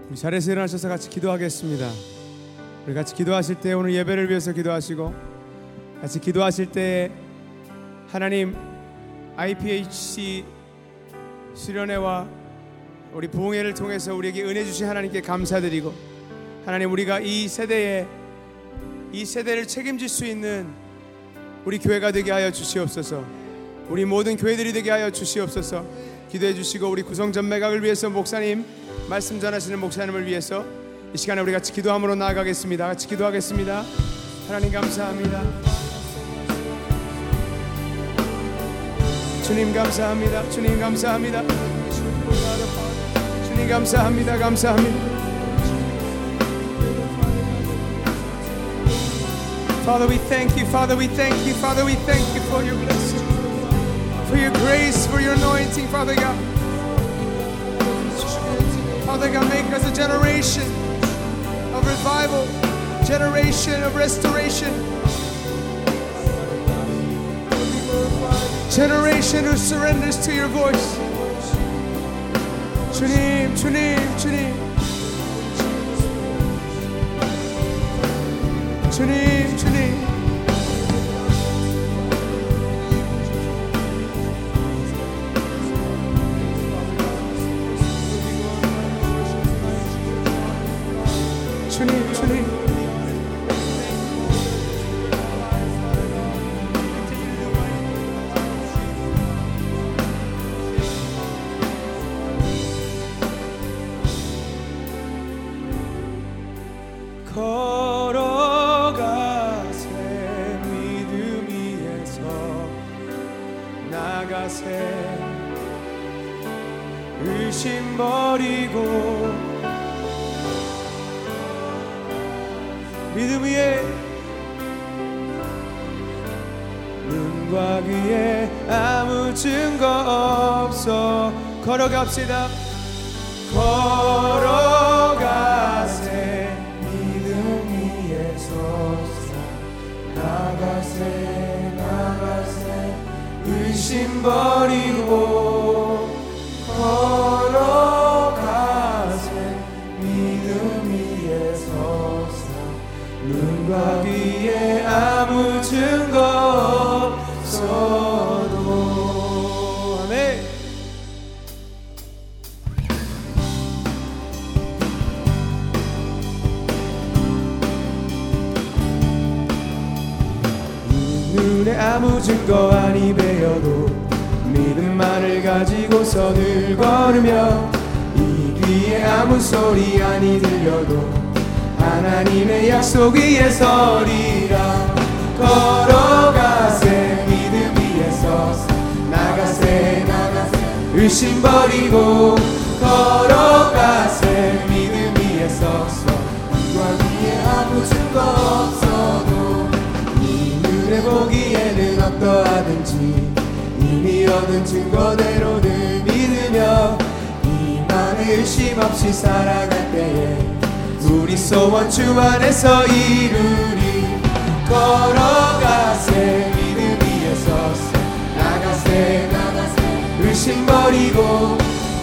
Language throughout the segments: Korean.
우리 자리에서 일어나셔서 같이 기도하겠습니다. 우리 같이 기도하실 때 오늘 예배를 위해서 기도하시고 같이 기도하실 때 하나님 IPHC 수련회와 우리 부흥회를 통해서 우리에게 은혜 주신 하나님께 감사드리고 하나님 우리가 이 세대를 책임질 수 있는 우리 교회가 되게 하여 주시옵소서. 우리 모든 교회들이 되게 하여 주시옵소서. 기도해 주시고 우리 구성전 매각을 위해서 목사님 말씀 전하시는 목사님을 위해서 이 시간에 우리 같이 기도함으로 나아가겠습니다. 같이 기도하겠습니다. 하나님 감사합니다. 주님 감사합니다. 주님 감사합니다. 주님 감사합니다. 감사합니다. Father, we thank you. Father, we thank you. Father, we thank you for your blessing, for your grace, for your anointing, Father God. Father God, make us a generation of revival, generation of restoration, generation who surrenders to your voice. 주님, 주님, 주님, 주님, 주님. 주님, 주님. 걸어가세 믿음 위에서 나가세 의심 버리고 믿음 위에 눈과 귀에 아무 증거 없어 걸어갑시다. 걸어가세 믿음 위에 서서 나가세 나가세 의심 버리고 걸어가세 믿음 위에 서서 눈과 귀에 아무 증거 없어도. 아멘. 눈에 아무 증거 아니 배여도 믿음만을 가지고서 늘 걸으며 이 귀에 아무 소리 아니 들려도 하나님의 약속 위에 서리라. 걸어가세 믿음 위에 서서 나가세 나가세 의심 버리고 걸어가세 믿음 위에 서서 눈과 귀에 아무 증거 없어도 이 눈에 보기에는 어떠하든지 이미 얻은 증거대로 늘 믿으며 이만의 의심 없이 살아갈 때에 우리 소원 주 안에서 이루리. 걸어가세 믿음 위에 서서 나가세 나가세 의심 버리고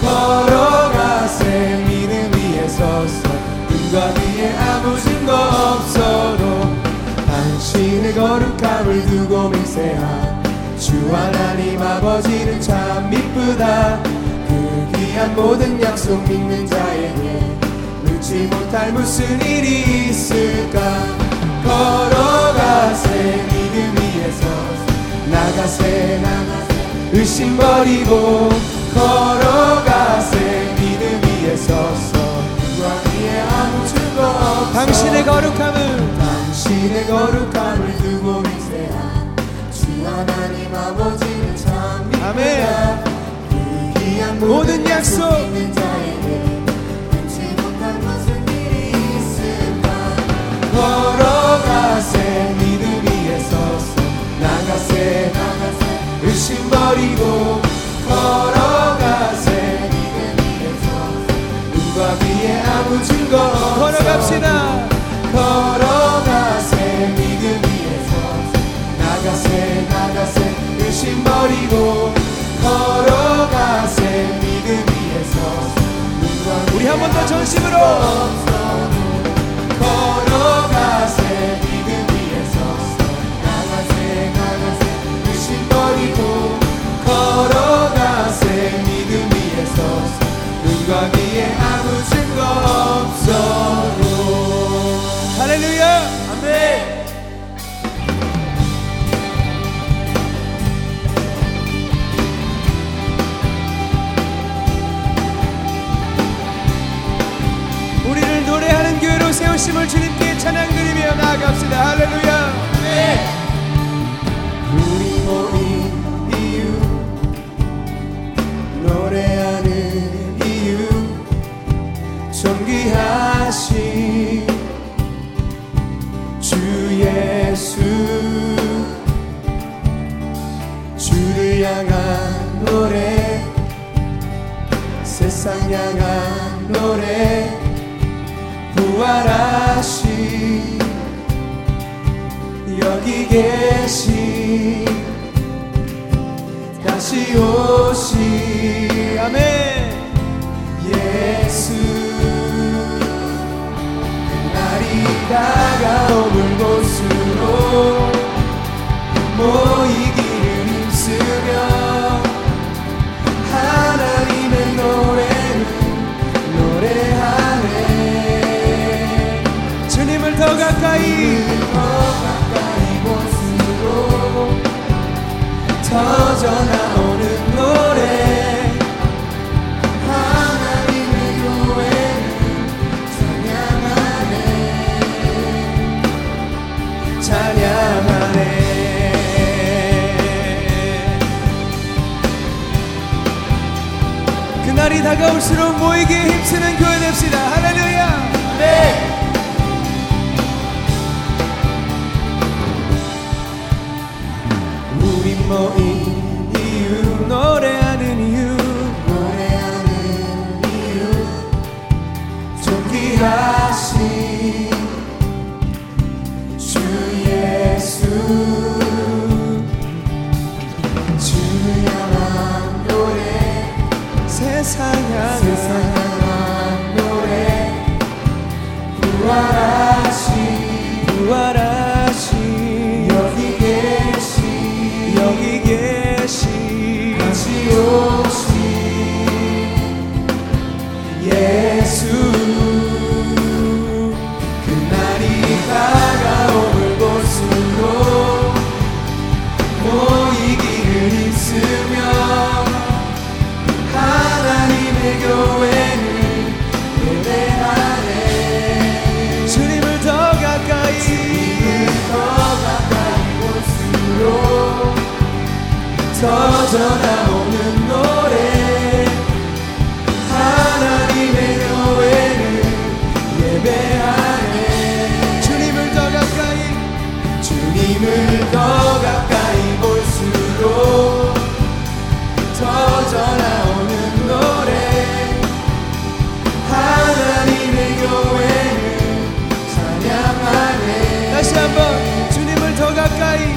걸어가세 믿음 위에 서서 눈과 귀에 아무 증거 없어도 당신의 거룩함을 두고 맹세한 주 하나님 아버지는 참 미쁘다. 그 귀한 모든 약속 믿는 자에게 눈치 못할 무슨 일이 있을까. 걸어가세 믿음 위에 서서 나가세 나가세 의심 버리고 걸어가세 믿음 위에 서서 눈과 귀에 아무 증거 없어 당신의 거룩함을 두고 맹세한 주 하나님 아버지는 참 미쁘다. 그 귀한 모든 약속 믿는 자에게 걸어가세 믿음 위에 서서 나가세 나가세 의심 버리고 걸어가세 믿음 위에 서서 눈과 귀에 아무 증거 걸어갑시다. 걸어가세 믿음 위에 서서 나가세 나가세 의심 버리고 걸어가세 믿음 위에 서서 눈과 귀에 한 번 더 전심으로 걸어가세 믿음 위에 서서 나가세 의심 버리고 걸어가세 믿음 위에 서서 눈과 귀에 아무 증거 없어도. 할렐루야. 아멘. 우리를 노래하는 교회로 세우심을 주님께 찬양 드리며 나아갑시다. 할렐루야. 네. 우리 모인 이유 노래하는 이유 존귀하신 주 예수 주를 향한 노래 세상 향한 노래 부활하신 여기 계신 다시 오신 아멘. 예수 그날이 다가오는 곳으로 모이기를 힘쓰며 하나님의 노래는 노래하네. 주님을 더 가까이 곳으로 더 전하오는 노래 하나님의 교회는 찬양하네 찬양하네. 그날이 다가올수록 모이기에 힘쓰는 교회 됩시다. 할렐루야. 네. 우리 모인 이유 노래하는 이유 존귀하신 주 예수 주를 향한 노래 세상 향한 노래 부활하신 여기 계신 다시 오신 예수 그날이 다가오는 곳으로 모이기를 힘쓰며 하나님의 교회를 예배하네. 주님을 더 가까이 볼수록 더 전하오는 노래 하나님의 교회를 예배하네. 주님을 더 가까이 볼수록 더 전하오는 노래 하나님의 교회를 찬양하네. 다시 한번 주님을 더 가까이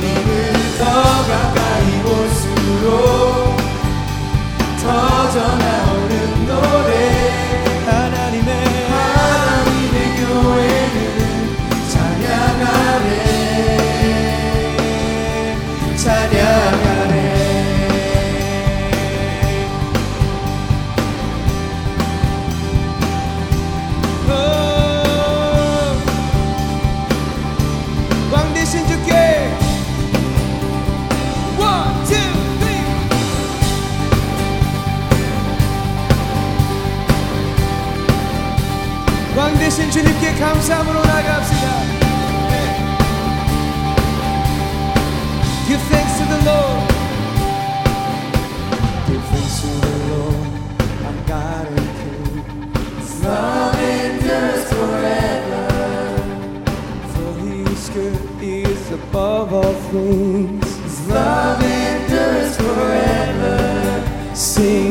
볼수록 더 전하오는 노래 하나님의 교회는 찬양하네 찬양하네. 왕 되신 주께 One, two, three. 왕 되신 주님께 감사함으로 나갑시다. Give thanks to the Lord. Give thanks to the Lord, our God and King. His love endures forever. For He is good, He is above all things. His love endures forever. Sing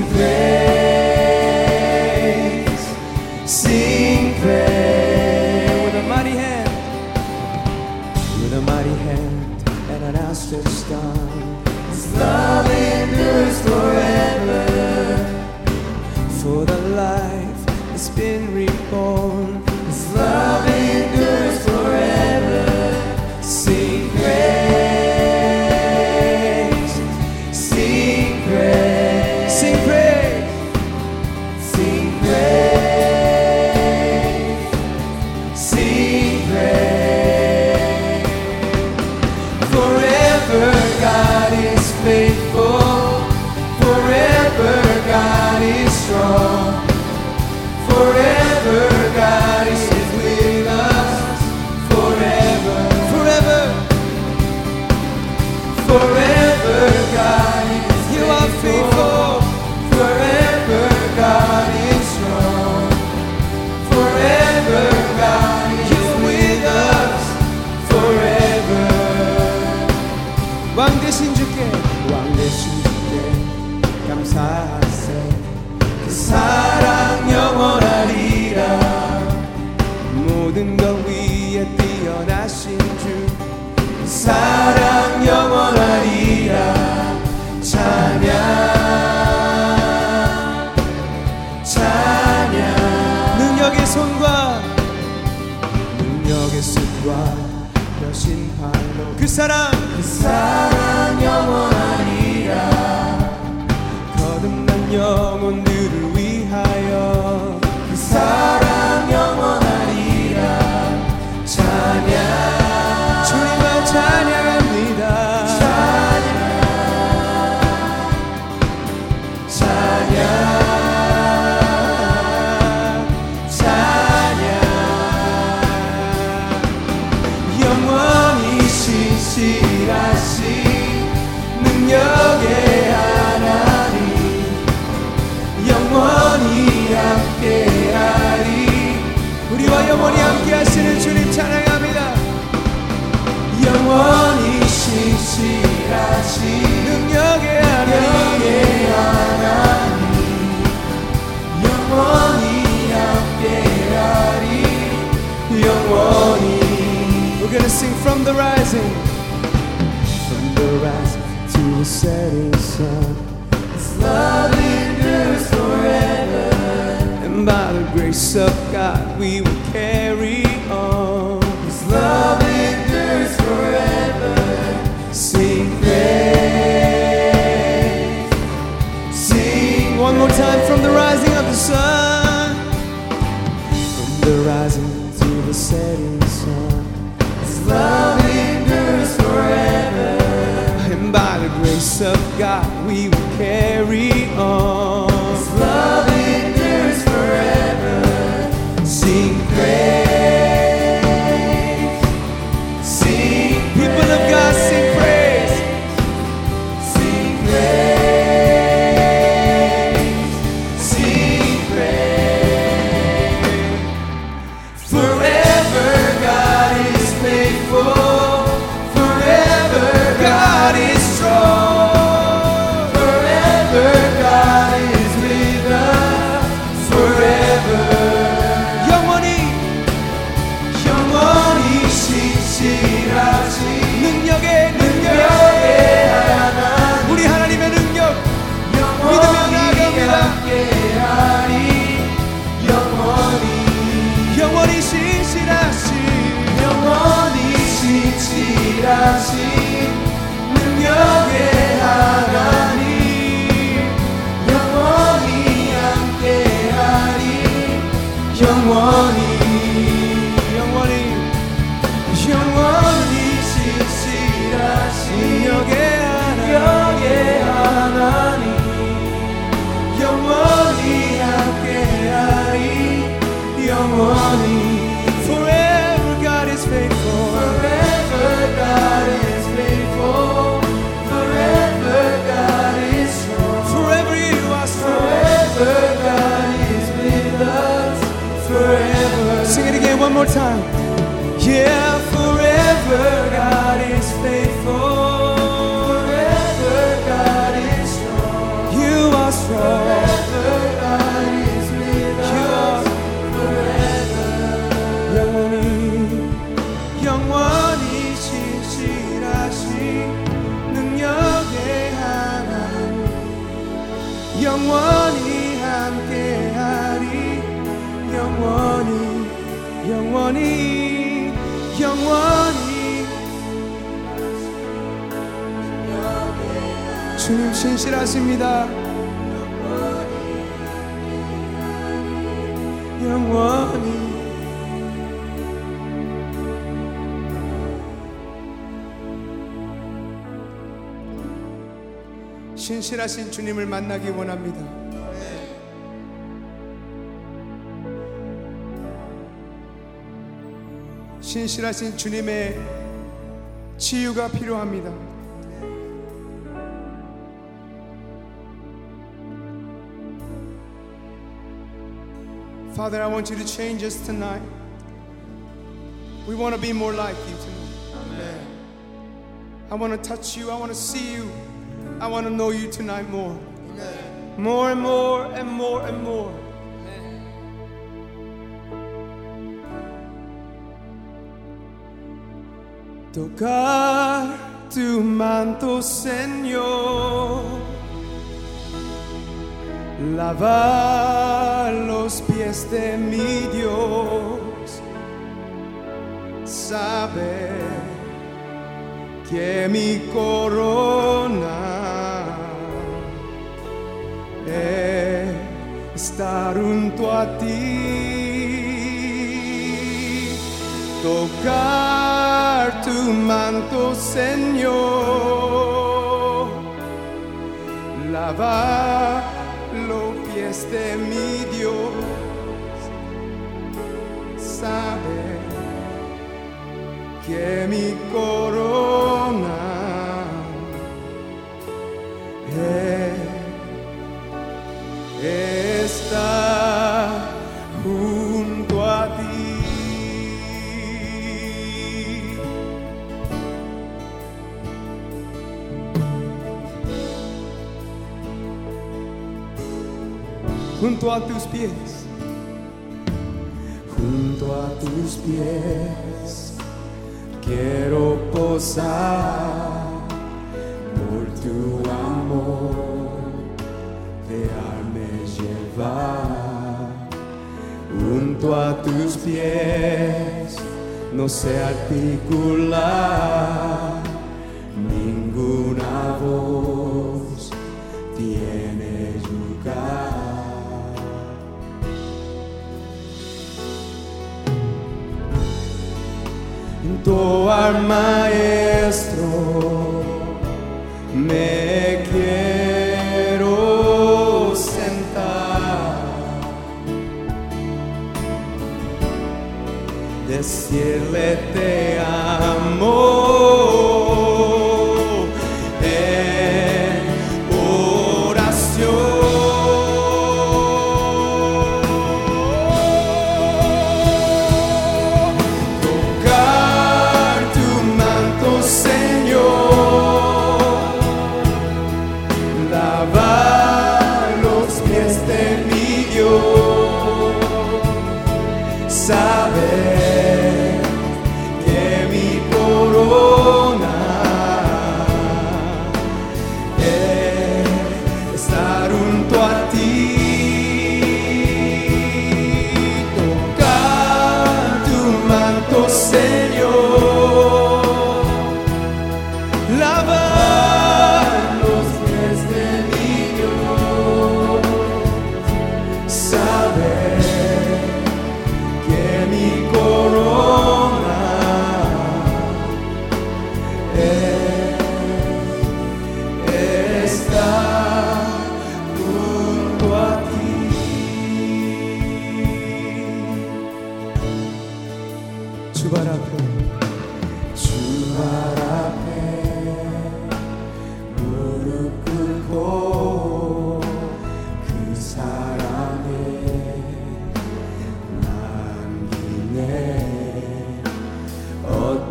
praise, sing praise. With a mighty hand, with a mighty hand and an outstretched arm. His love endures forever. For the life has been reborn. His love endures forever. Sing praise, sing praise, Sing praise. sing praise, sing praise. Forever God is faithful. Forever God is strong. Forever God is with us. Forever, Forever. forever God is You are faithful. Forever God is strong. Forever God is with us. Forever. 왕 되신 주께 왕 되신 주께 감사하세. 그 사랑 영원하리라. 모든 것 위에 뛰어나신 주 그 사랑 영원하리라. 찬양 찬양. 능력의 손과 능력의 손과 여신 팔로 그 사랑 그 사랑 영원하리라. 거듭난 영혼들을 위하여 그 사랑 영원하리라. 찬양 주님을 찬양합니다. 찬양 찬양. 영원히 신실하신 능력의 하나님, 영원히 함께하리. 우리와 영원히 함께 하시는 주님 찬양합니다. 영원히 신실하신 능력의 하나님 능력의 하나님, 영원히 함께하리. 영원히. We're gonna sing from the rising From the rising to the setting sun, His love endures forever. and by the grace of God we will carry on. His love endures forever. Sing praise, sing One more time from the rising of the sun from the rising to the setting sun. His love endures forever. and by the grace of God we will carry on. His love endures forever. Sing praise, sing People of God sing praise. sing praise, sing praise. Forever God is faithful. Forever God is strong. Forever God is with us. Forever. 영원히 영원히 신실하신 능력의 능력의 하나님, 우리 하나님의 능력 영원히 믿으며 나아갑니다. 함께하리. 영원히 영원히 신실하신 영원히 신실하신 능력의 하나님, 영원히 함께하리. 영원히 영원히 영원히 신실하신 능력의 능력의 하나님, 영원히 함께하리. 영원히. Forever God is faithful. Forever God is faithful. Forever God is strong. Forever you are strong. Forever God is with us. Forever. Sing it again one more time. Yeah, Forever God is faithful. Forever God is strong. you are strong. Forever God is with You us. are Forever. 영원히 영원히 신실하신 능력의 하나님 영원히 함께하리. 영원히 영원히 주님 신실하십니다. 영원히 신실하신 주님을 만나기 원합니다. 신실하신 주님의 치유가 필요합니다. Father, I want you to change us tonight. We want to be more like you tonight. I want to touch you. I want to see you. I want to know you tonight more. More and more and more and more. Tocar tu manto, Señor, lavar los pies de mi Dios, saber que mi corona es estar junto a ti. Tocar tu manto, Señor, lavar los pies de mi Dios, saber que mi corona está junto a ti. Junto a tus pies, junto a tus pies, quiero posar por tu amor, dejarme llevar. Junto a tus pies, no sé articular, ninguna voz tiene lugar. Junto al Maestro me quiero sentar, decirle te amo en oración. Saber que mi corona es estar junto a ti. Tocar tu manto, Señor, lavar los pies de mi Dios, saber mi corona está junto a ti. 주 발 앞에 무릎 꿇고 그 사랑에 어떤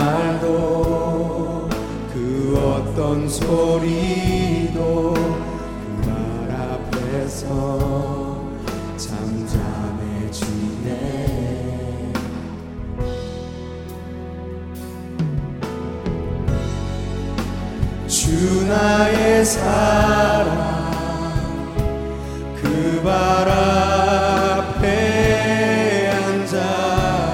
말도 그 어떤 소리도 그 말 앞에서 잠잠해지네. 주 나의 사랑 그 발 앞에 앉아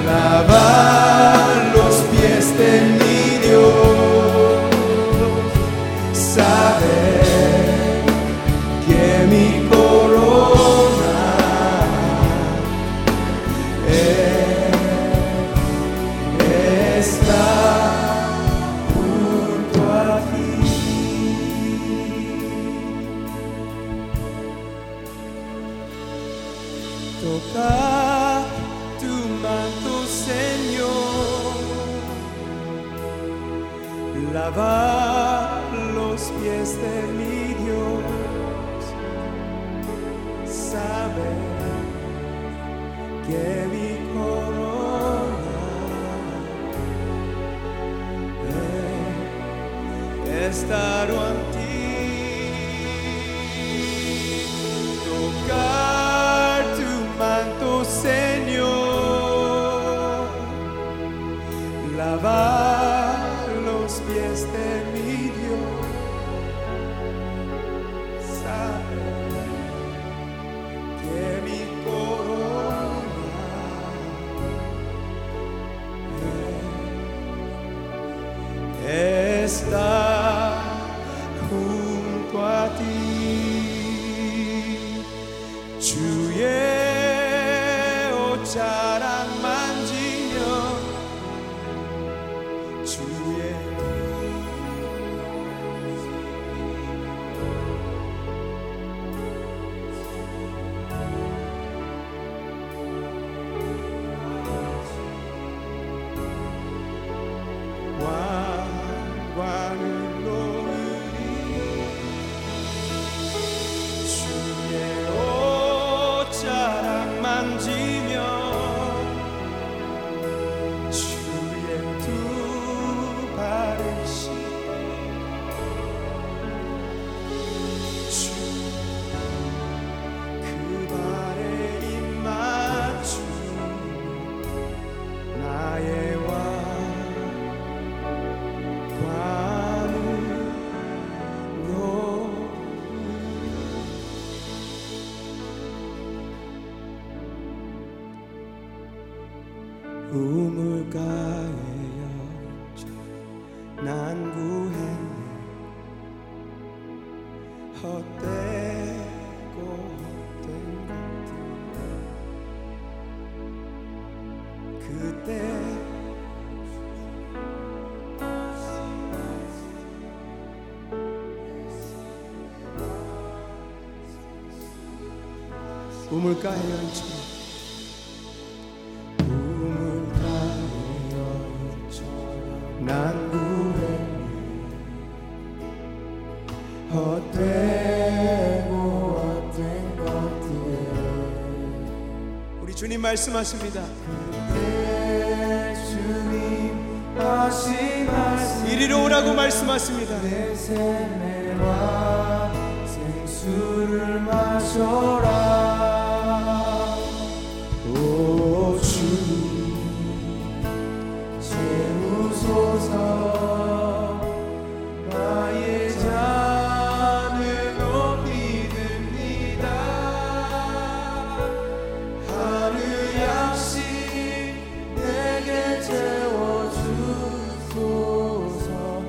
lavar los pies de mi Dios, saber que mi corona está junto a ti. Tocar tu manto, Señor, lavar los pies de mi Dios, saber que mi corona estar en ti. Tocar tu manto, Señor, lavar los pies de mi Dios, saber que mi corona está junto a ti. 주의 옷자락 만지며 주의 왕관을 놓으리 주의 옷자락 만지며 주의 두 발을 씻고 그 발에 입 맞추며 나의 우물가에 얹혀 난 구했네. 헛되고 헛된 것들 그때 우물가에 얹혀 난 구했네. 헛되고 헛된 것들 우리 주님 말씀하십니다. 그때 주님 다시 이리로 오라고 말씀하십니다. 내 샘매와 생수를 마셔라. 오 주 채우소서. 나의 잔을 높이 듭니다. 하루 양식 내게 채워주소서.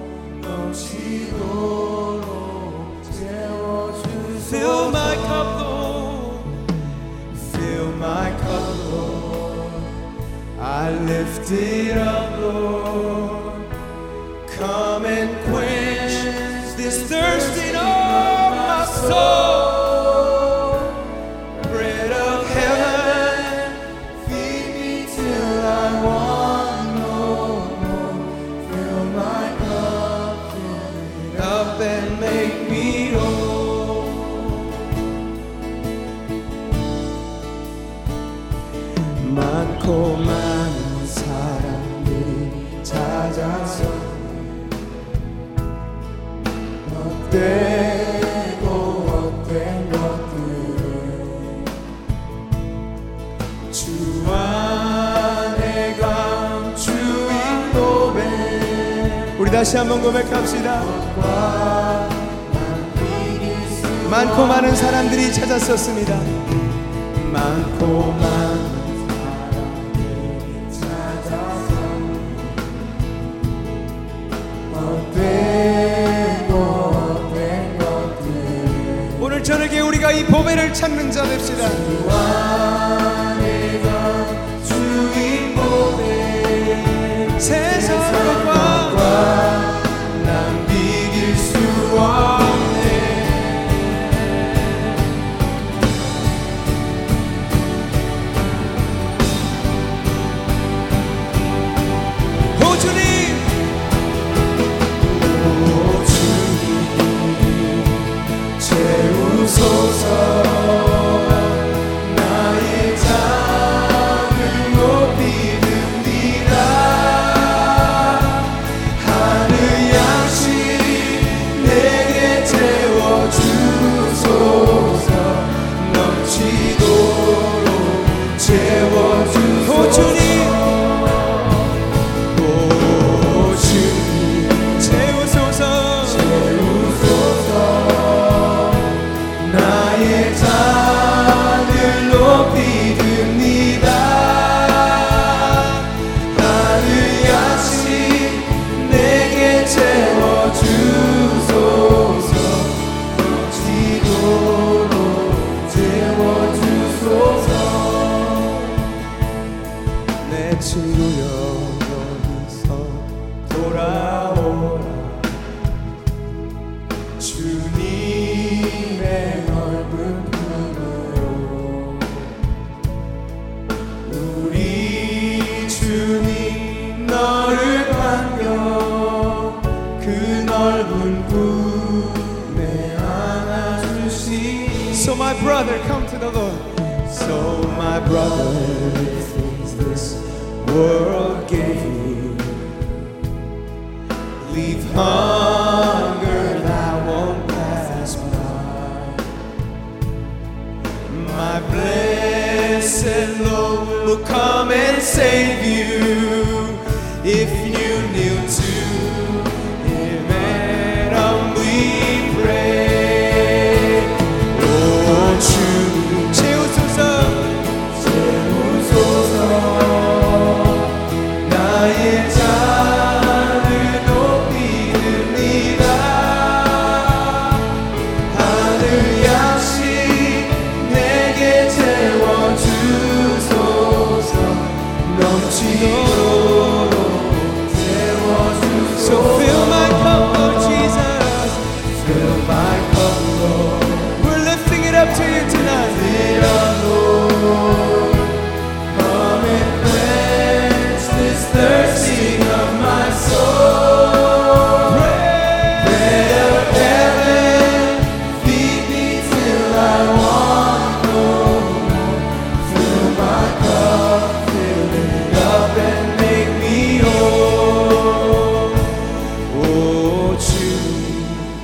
넘치도록 채워주소서. Fill my cup, Lord. Fill my cup, Lord. I lift it up, Lord. Come and quench this thirsting of my soul. Bread of heaven, feed me till I want no more. Fill my cup, fill it up and make me whole. 많고 많은 사람들이 찾아서 헛되고 헛된 것들을 주 안에 감추인 고백. 우리 다시 한번 고백합시다. 많고 많은 사람들이 찾았었습니다. 많고 많은 사람들이 하나님을 찾는 자 됩시다. 주 안에가 주인보되 세상과 난 비길 수 없네. 오 주님, 오 주님 채우소서. 나의 잔을 높이 듭니다. 하늘 양식 내게 채워주소서. 넘치도록 채워주소서. 오 주님, 오 주님 채우소서. 나의 잔을 높이 듭니다. 하늘 양식 내게 채워주소서. 넘치도록 채워주소서. 내 친구여 여기서 돌아오라. 주님의 넓은 품으로 우리 주님 너를 반겨 그 넓은 품에 안아주시. So my brother, come to the Lord. So my brother, things this world gave you, leave hunger that won't pass by. My blessed Lord will come and save you if you kneel to Him and humbly pray. Oh, 주님 채우소서. 채우소서. 나의 잔을 높이 듭니다. 하늘 양식 내게 채워주소서. 넘치도록 So fill my cup, Lord Jesus. Fill my cup, Lord. We're lifting it up to you tonight. Fill up, Lord. Come and quench this thirsting of my soul. Bread of heaven, feed me till I want no more. Fill my cup, fill it up and make me whole. Oh, 주님.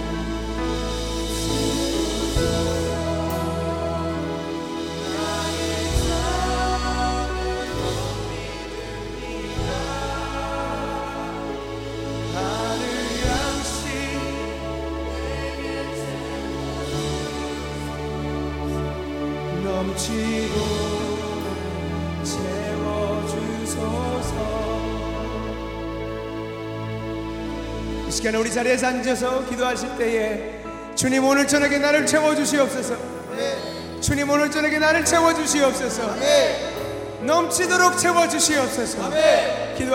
하늘 양식 넘치고 채워주소서. 이 시간에 우리 자리에서 앉아서 기도하실 때에 주님 오늘 저녁에 나를 채워주시옵소서. 주님 오늘 저녁에 나를 채워주시옵소서. 넘치도록 채워주시옵소서.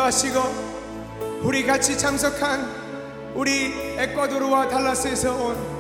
기도하시고 우리 같이 참석한 우리 에콰도르와 달라스에서 온